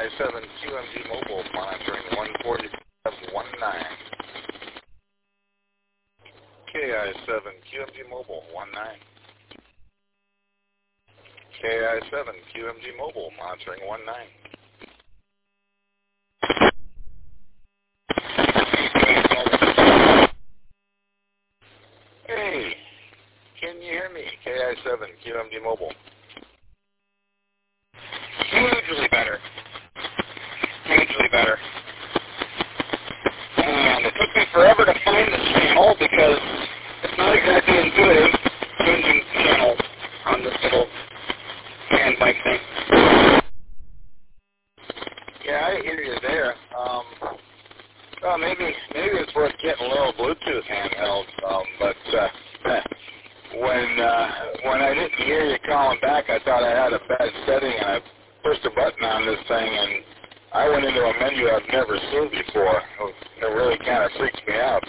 KI7QMG Mobile monitoring 14719. KI7QMG Mobile 19. KI7QMG Mobile monitoring 19. Hey, can you hear me? KI7QMG Mobile. Hugely better. Hugely better. And it took me forever to find the channel because it's not exactly intuitive changing channel on this little hand mic thing. Yeah, I hear you there. Well, maybe it's worth getting a little Bluetooth handheld. But when I didn't hear you calling back, I thought I had a bad setting, and I pushed a button on this thing, and I went into a menu I've never seen before. It really kind of freaks me out.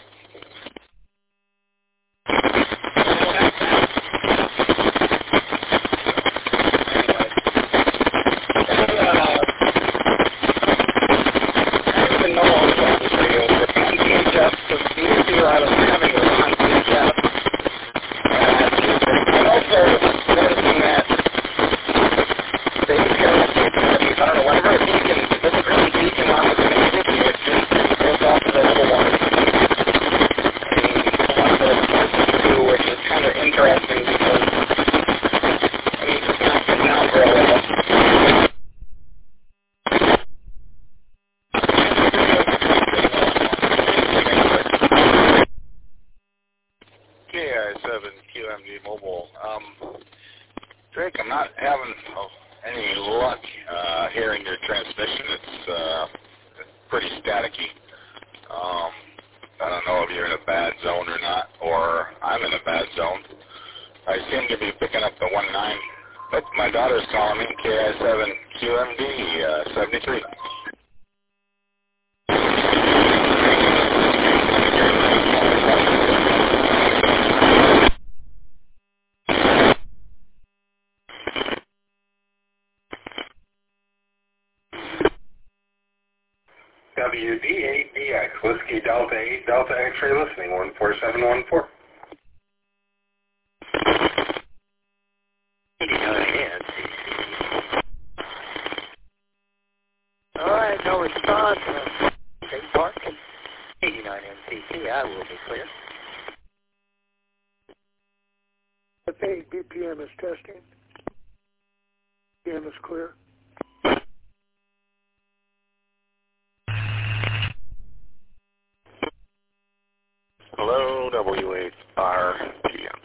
KI7QMG Mobile. Drake, I'm not having any luck hearing your transmission. It's pretty staticky. I don't know if you're in a bad zone or not, or I'm in a bad zone. I seem to be picking up the 19. But my daughter's calling me, KI7QMD 73. WD8DX, Whiskey Delta 8, Delta X-ray listening, 14714. 89 NCC. Alright, no response. State Park. 89 NCC, I will be clear. FA BPM is testing. BPM is clear. Hello, W8RPM.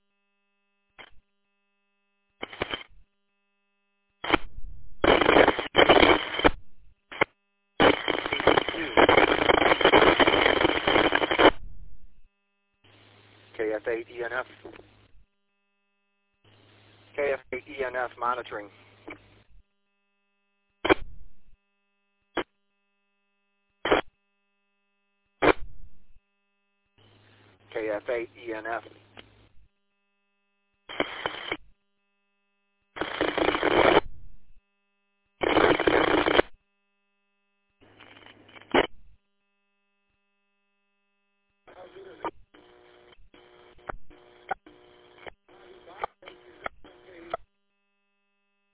KF8ENF. KF8ENF monitoring. KF8ENF.